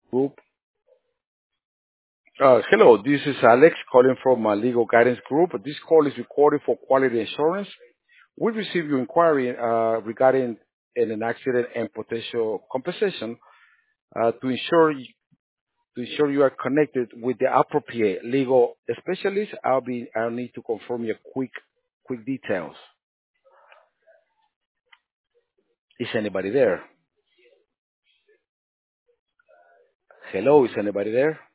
Group. Hello, this is Alex calling from Legal Guidance Group. This call is recorded for quality assurance. We received your inquiry regarding an accident and potential compensation to ensure you are connected with the appropriate legal specialist. I'll need to confirm your quick details. Is anybody there? Hello, is anybody there?